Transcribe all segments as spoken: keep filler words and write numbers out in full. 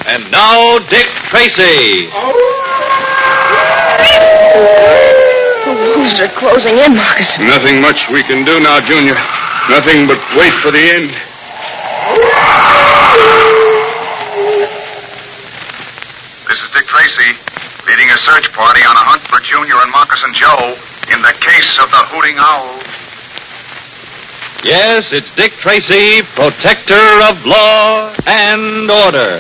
And now, Dick Tracy. The wolves are closing in, Moccasin. Nothing much we can do now, Junior. Nothing but wait for the end. This is Dick Tracy, leading a search party on a hunt for Junior and Moccasin Joe in the case of the Hooting Owl. Yes, it's Dick Tracy, protector of law and order.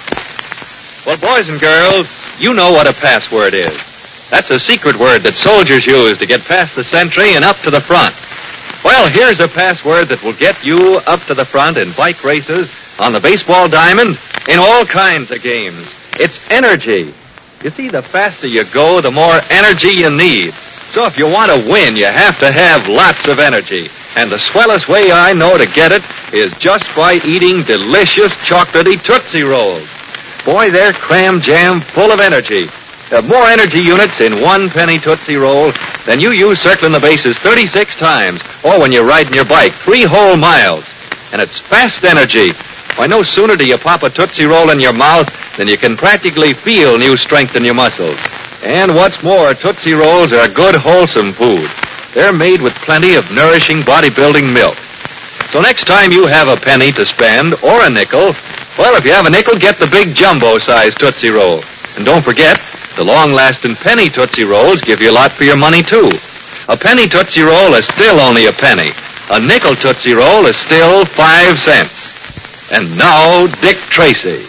Well, boys and girls, you know what a password is. That's a secret word that soldiers use to get past the sentry and up to the front. Well, here's a password that will get you up to the front in bike races, on the baseball diamond, in all kinds of games. It's energy. You see, the faster you go, the more energy you need. So if you want to win, you have to have lots of energy. And the swellest way I know to get it is just by eating delicious chocolatey Tootsie Rolls. Boy, they're cram jam full of energy. Have more energy units in one penny Tootsie Roll than you use circling the bases thirty-six times, or when you're riding your bike three whole miles. And it's fast energy. Why, no sooner do you pop a Tootsie Roll in your mouth than you can practically feel new strength in your muscles. And what's more, Tootsie Rolls are good, wholesome food. They're made with plenty of nourishing bodybuilding milk. So next time you have a penny to spend, or a nickel, well, if you have a nickel, get the big jumbo-sized Tootsie Roll. And don't forget, the long-lasting penny Tootsie Rolls give you a lot for your money, too. A penny Tootsie Roll is still only a penny. A nickel Tootsie Roll is still five cents. And now, Dick Tracy.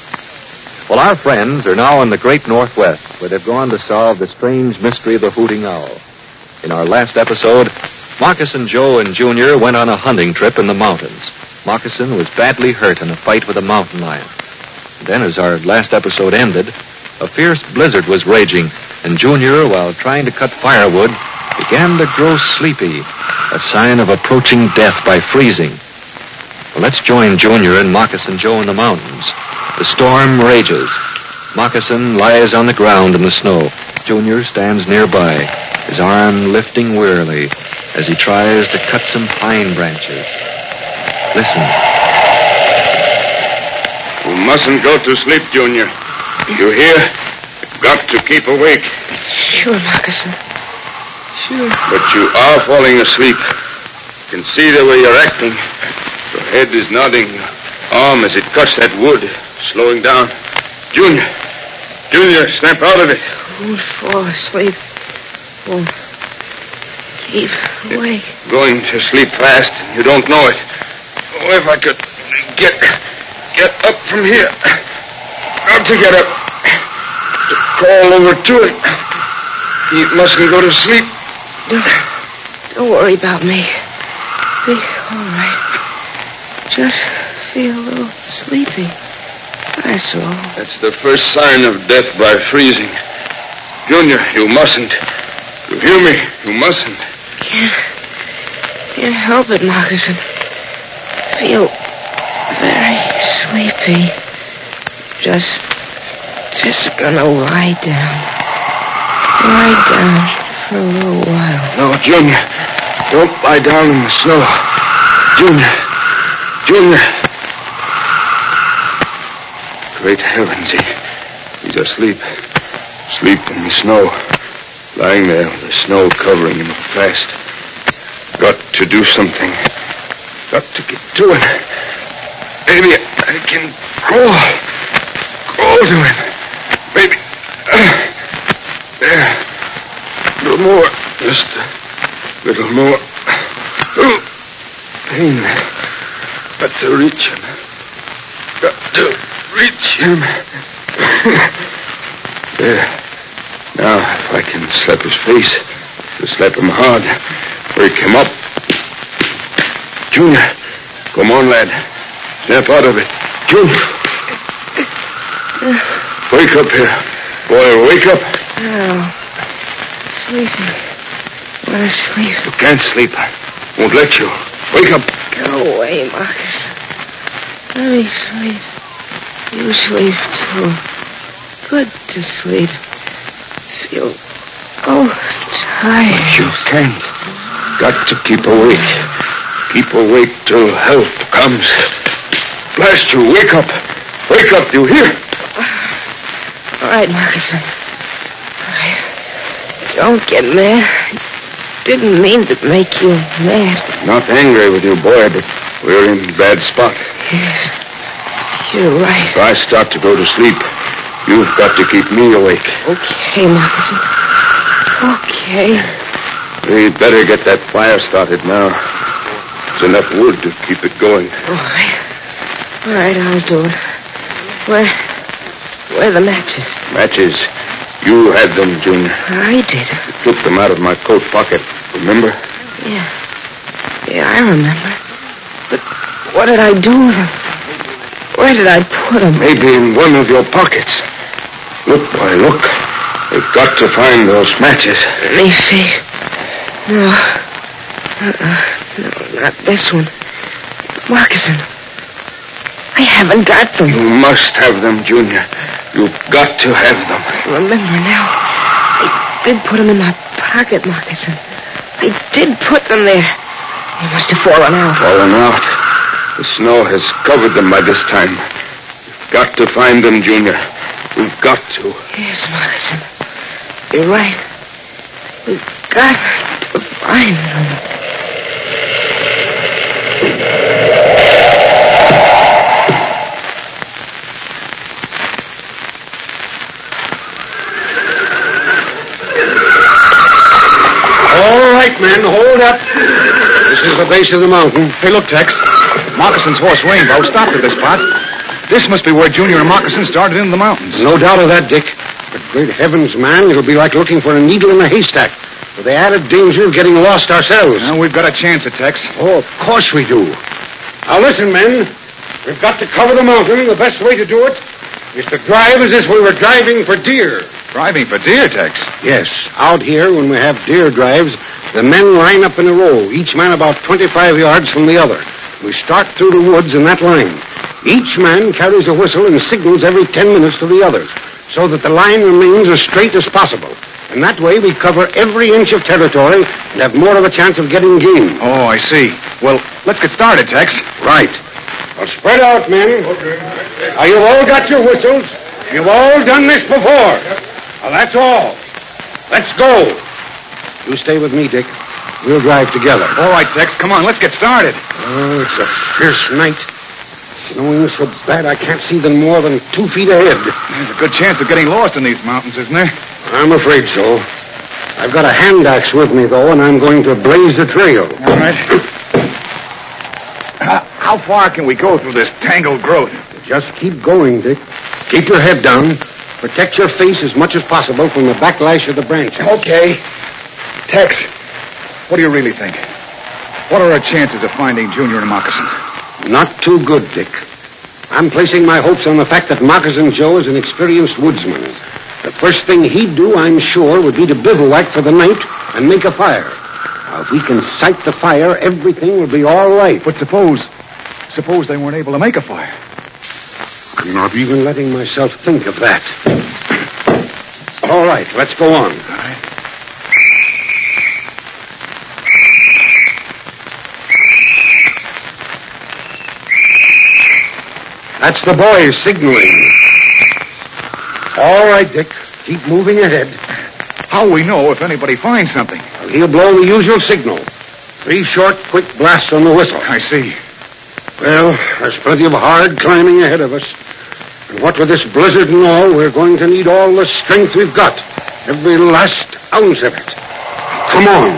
Well, our friends are now in the great Northwest, where they've gone to solve the strange mystery of the Hooting Owl. In our last episode, Moccasin Joe and Junior went on a hunting trip in the mountains. Moccasin was badly hurt in a fight with a mountain lion. Then, as our last episode ended, a fierce blizzard was raging, and Junior, while trying to cut firewood, began to grow sleepy, a sign of approaching death by freezing. Well, let's join Junior and Moccasin Joe in the mountains. The storm rages. Moccasin lies on the ground in the snow. Junior stands nearby, his arm lifting wearily as he tries to cut some pine branches. Listen. You mustn't go to sleep, Junior. You hear? You've got to keep awake. Sure, Moccasin. Sure. But you are falling asleep. You can see the way you're acting. Your head is nodding. Your arm as it cuts that wood, slowing down. Junior. Junior, snap out of it. Won't fall asleep. Won't keep awake. Going to sleep fast. You don't know it. Oh, if I could get get up from here. Got to get up. To crawl over to it. You mustn't go to sleep. Don't, don't worry about me. Be all right. Just feel a little sleepy. That's all. That's the first sign of death by freezing. Junior, you mustn't. You hear me? You mustn't. Can't, can't help it, Moccasin. Feel very sleepy. Just, just gonna lie down. Lie down for a little while. No, Junior. Don't lie down in the snow. Junior. Junior. Great heavens, he, he's asleep. Asleep in the snow. Lying there with the snow covering him fast. Got to do something. Got to get to it. Maybe I can crawl. Crawl to him. Maybe. Uh, there. A little more. Just a little more. Oh, pain. Got to reach him. Got to reach him. There. Now, if I can slap his face, to slap him hard, wake him up. Junior, come on, lad. Snap out of it. Junior. Wake up here. Boy, wake up. No. Sleepy. Want to sleep. You can't sleep. Won't let you. Wake up. Go away, Moccasin. Let me sleep. You sleep, too. Good to sleep. Feel oh tired. But you can't. Got to keep awake. Keep awake till help comes. Blast you, wake up. Wake up, you hear? All right, Moccasin. All right. Don't get mad. I didn't mean to make you mad. Not angry with you, boy, but we're in a bad spot. Yes. You're right. If I start to go to sleep, you've got to keep me awake. Okay, Moccasin. Okay. We'd better get that fire started now. There's enough wood to keep it going. All right. All right, I'll do it. Where... Where are the matches? Matches? You had them, Junior. I did. You took them out of my coat pocket, remember? Yeah. Yeah, I remember. But what did I do with them? Where did I put them? Maybe in one of your pockets. Look, boy, look. We've got to find those matches. Let me see. No. Uh-uh. No, not this one. Moccasin. I haven't got them. You must have them, Junior. You've got to have them. I remember now. I did put them in my pocket, Moccasin. I did put them there. They must have fallen out. Fallen out? The snow has covered them by this time. We've got to find them, Junior. We've got to. Yes, Moccasin. You're right. We've got to find them. All right, men, hold up. This is the base of the mountain. Hey, look, Tex. Moccasin's horse, Rainbow, stopped at this spot. This must be where Junior and Moccasin started into the mountains. No doubt of that, Dick. But great heavens, man, it'll be like looking for a needle in a haystack, with the added danger of getting lost ourselves. Now, we've got a chance at Tex. Oh, of course we do. Now, listen, men. We've got to cover the mountain. The best way to do it is to drive as if we were driving for deer. Driving for deer, Tex? Yes. Out here, when we have deer drives, the men line up in a row, each man about twenty-five yards from the other. We start through the woods in that line. Each man carries a whistle and signals every ten minutes to the others, so that the line remains as straight as possible. And that way we cover every inch of territory and have more of a chance of getting game. Oh, I see. Well, let's get started, Tex. Right. Well, spread out, men. Okay. Now, you've all got your whistles. You've all done this before. Well, that's all. Let's go. You stay with me, Dick. We'll drive together. All right, Tex. Come on, let's get started. Oh, it's a fierce night. Snowing so bad I can't see them more than two feet ahead. There's a good chance of getting lost in these mountains, isn't there? I'm afraid so. I've got a hand axe with me, though, and I'm going to blaze the trail. All right. How, how far can we go through this tangled growth? Just keep going, Dick. Keep your head down. Protect your face as much as possible from the backlash of the branches. Okay. Tex, what do you really think? What are our chances of finding Junior and Moccasin? Not too good, Dick. I'm placing my hopes on the fact that Moccasin Joe is an experienced woodsman. The first thing he'd do, I'm sure, would be to bivouac for the night and make a fire. Now, if we can sight the fire, everything will be all right. But suppose, suppose they weren't able to make a fire. I'm not even letting myself think of that. All right, let's go on. All right. That's the boys signaling. All right, Dick. Keep moving ahead. How will we know if anybody finds something? Well, he'll blow the usual signal. Three short, quick blasts on the whistle. I see. Well, there's plenty of hard climbing ahead of us. And what with this blizzard and all, we're going to need all the strength we've got. Every last ounce of it. Come on.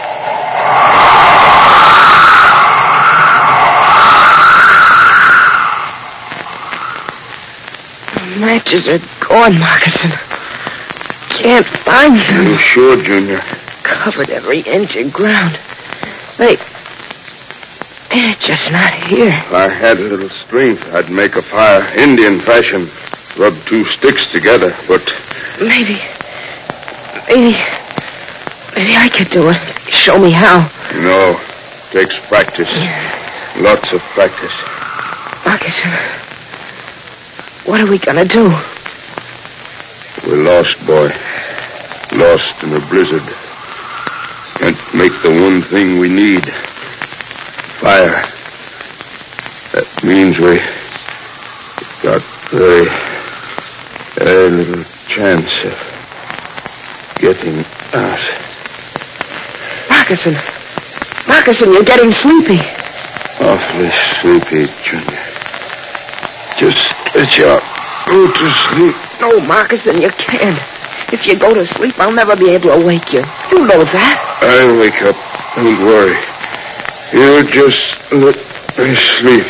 The matches are gone, Moccasin. Can't find them. You sure, Junior? Covered every inch of ground. They... They're just not here. If I had a little strength, I'd make a fire, Indian fashion. Rub two sticks together, but... Maybe... Maybe... Maybe I could do it. Show me how. No. Takes practice. Yeah. Lots of practice. Moccasin... What are we gonna do? We're lost, boy. Lost in a blizzard. Can't make the one thing we need. Fire. That means we got Very, very little chance of getting out. Markison. Markison, you're getting sleepy. Awfully sleepy, Junior. Just let you go to sleep. No, Markison, you can't. If you go to sleep, I'll never be able to wake you. You know that. I'll wake up. Don't worry. You just let me sleep.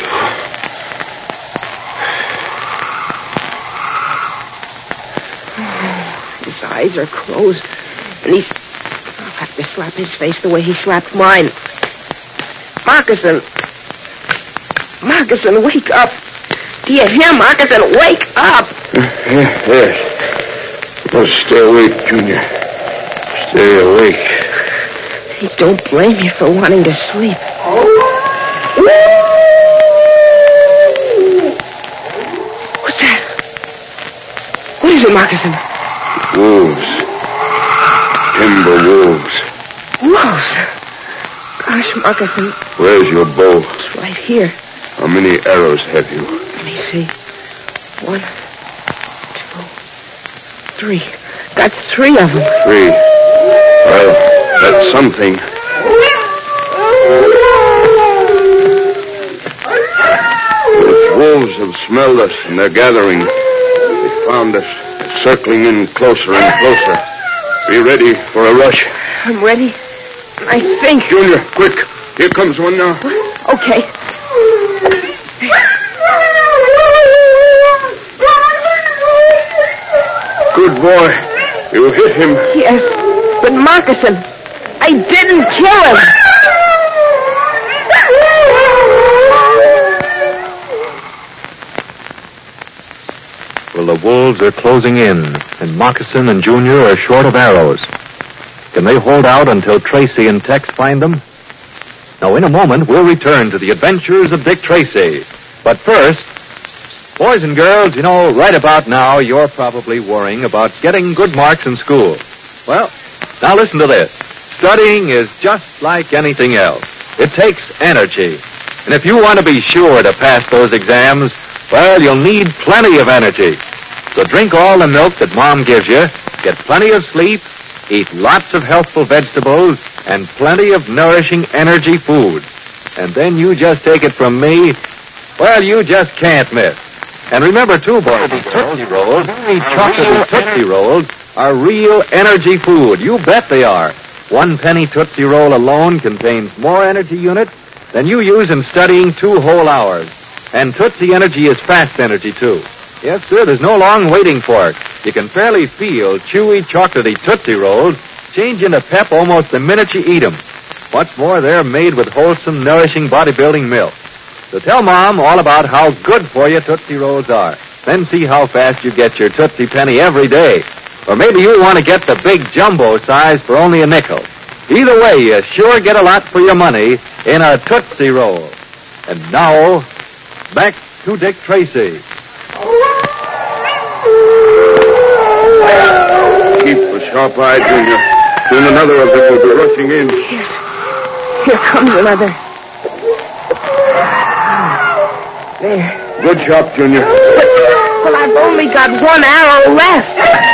His eyes are closed, and he's... I'll have to slap his face the way he slapped mine. Markison. Markison, wake up. Do you hear, Markison? Wake up. Yes. Oh, stay awake, Junior. Stay awake. He don't blame you for wanting to sleep. What's that? What is it, Markison? Wolves. Timber wolves. Wolves? Gosh, Markison. Where's your bow? It's right here. How many arrows have you? Let me see. One, two, three. That's three of them. Three. Well, that's something. The wolves have smelled us, and they're gathering. They found us, circling in closer and closer. Be ready for a rush. I'm ready. I think. Junior, quick. Here comes one now. Okay. Good boy. You hit him. Yes, but Markison, I didn't kill him. Well, the wolves are closing in, and Moccasin and Junior are short of arrows. Can they hold out until Tracy and Tex find them? Now, in a moment, we'll return to the adventures of Dick Tracy. But first, boys and girls, you know, right about now, you're probably worrying about getting good marks in school. Well, now listen to this. Studying is just like anything else. It takes energy. And if you want to be sure to pass those exams, well, you'll need plenty of energy. So drink all the milk that Mom gives you, get plenty of sleep, eat lots of healthful vegetables, and plenty of nourishing energy food. And then you just take it from me, well, you just can't miss. And remember, too, boys, Tootsie Rolls, these chocolate Tootsie Rolls, are real energy food. You bet they are. One penny Tootsie Roll alone contains more energy units than you use in studying two whole hours. And Tootsie Energy is fast energy, too. Yes, sir, there's no long waiting for it. You can fairly feel chewy, chocolatey Tootsie Rolls change into pep almost the minute you eat them. What's more, they're made with wholesome, nourishing bodybuilding milk. So tell Mom all about how good for you Tootsie Rolls are. Then see how fast you get your Tootsie Penny every day. Or maybe you want to get the big jumbo size for only a nickel. Either way, you sure get a lot for your money in a Tootsie Roll. And now, back to Dick Tracy. Keep a sharp eye, Junior. Soon another of them will be rushing in. Here, here comes another. There. Good job, Junior. But, well, I've only got one arrow left.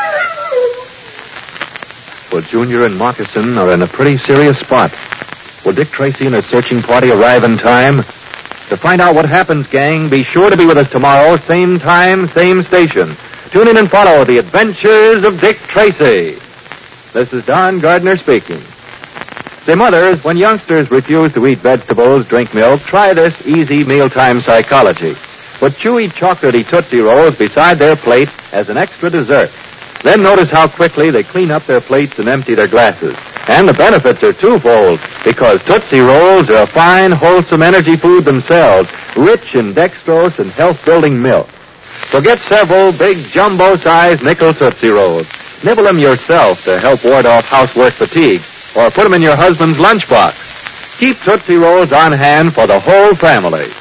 Well, Junior and Moccasin are in a pretty serious spot. Will Dick Tracy and his searching party arrive in time? To find out what happens, gang, be sure to be with us tomorrow, same time, same station. Tune in and follow the adventures of Dick Tracy. This is Don Gardner speaking. Say, mothers, when youngsters refuse to eat vegetables, drink milk, try this easy mealtime psychology. Put chewy, chocolatey Tootsie Rolls beside their plate as an extra dessert. Then notice how quickly they clean up their plates and empty their glasses. And the benefits are twofold, because Tootsie Rolls are a fine, wholesome energy food themselves, rich in dextrose and health-building milk. So get several big jumbo-sized nickel Tootsie Rolls. Nibble them yourself to help ward off housework fatigue, or put them in your husband's lunchbox. Keep Tootsie Rolls on hand for the whole family.